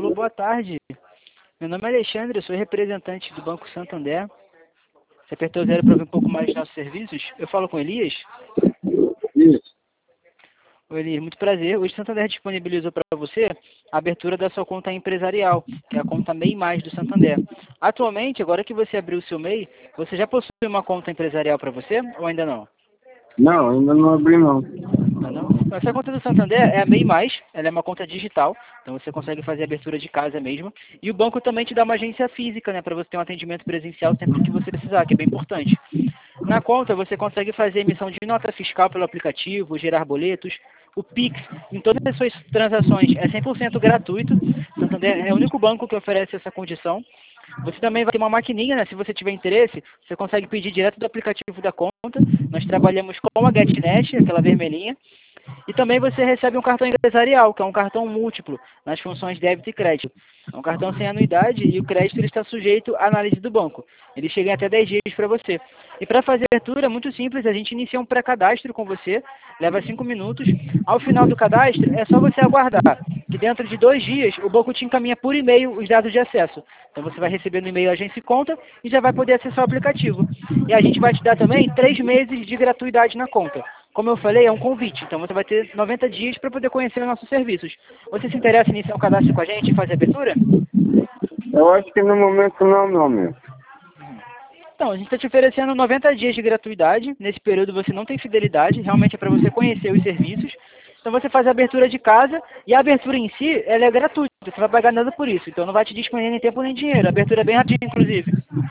Alô, boa tarde. Meu nome é Alexandre, eu sou representante do Banco Santander. Você apertou zero para ouvir um pouco mais dos nossos serviços? Eu falo com Elias? Isso. Oi, Elias, muito prazer. Hoje o Santander disponibilizou para você a abertura da sua conta empresarial, que é a conta MEI Mais do Santander. Atualmente, agora que você abriu o seu MEI, você já possui uma conta empresarial para você ou ainda não? Não, ainda não abri não. Ah, não? Essa conta do Santander é a MEI Mais, ela é uma conta digital, então você consegue fazer a abertura de casa mesmo. E o banco também te dá uma agência física, né, para você ter um atendimento presencial sempre que você precisar, que é bem importante. Na conta você consegue fazer emissão de nota fiscal pelo aplicativo, gerar boletos, o Pix, em todas as suas transações é 100% gratuito. Santander é o único banco que oferece essa condição. Você também vai ter uma maquininha, né? Se você tiver interesse, você consegue pedir direto do aplicativo da conta. Nós trabalhamos com a GetNet, aquela vermelhinha. E também você recebe um cartão empresarial, que é um cartão múltiplo, nas funções débito e crédito. É um cartão sem anuidade e o crédito ele está sujeito à análise do banco. Ele chega em até 10 dias para você. E para fazer a abertura, é muito simples, a gente inicia um pré-cadastro com você, leva 5 minutos. Ao final do cadastro, é só você aguardar, que dentro de 2 dias o banco te encaminha por e-mail os dados de acesso. Então você vai receber no e-mail a agência e conta e já vai poder acessar o aplicativo. E a gente vai te dar também 3 meses de gratuidade na conta. Como eu falei, é um convite, então você vai ter 90 dias para poder conhecer os nossos serviços. Você se interessa em iniciar um cadastro com a gente e fazer a abertura? Eu acho que no momento não, meu. Então, a gente está te oferecendo 90 dias de gratuidade. Nesse período você não tem fidelidade, realmente é para você conhecer os serviços. Então você faz a abertura de casa e a abertura em si, ela é gratuita, você não vai pagar nada por isso. Então não vai te disponibilizar nem tempo nem dinheiro. A abertura é bem rapidinha, inclusive.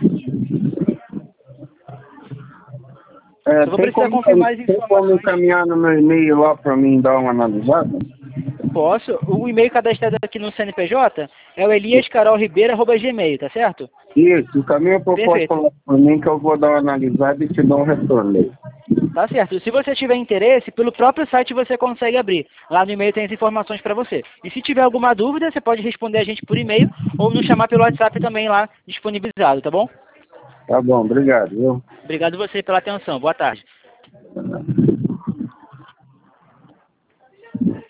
Só vou precisar confirmar as Tem como informações. encaminhar no meu e-mail lá para mim dar uma analisada? Posso. O e-mail cadastrado aqui no CNPJ é o eliascarolribeiro@gmail, tá certo? Isso, encaminha a proposta Perfeito. lá para mim que eu vou dar uma analisada e te dou um retorno aí. Tá certo. Se você tiver interesse, pelo próprio site você consegue abrir. Lá no e-mail tem as informações para você. E se tiver alguma dúvida, você pode responder a gente por e-mail ou nos chamar pelo WhatsApp também lá disponibilizado, tá bom? Tá bom, obrigado, viu? Obrigado você pela atenção. Boa tarde.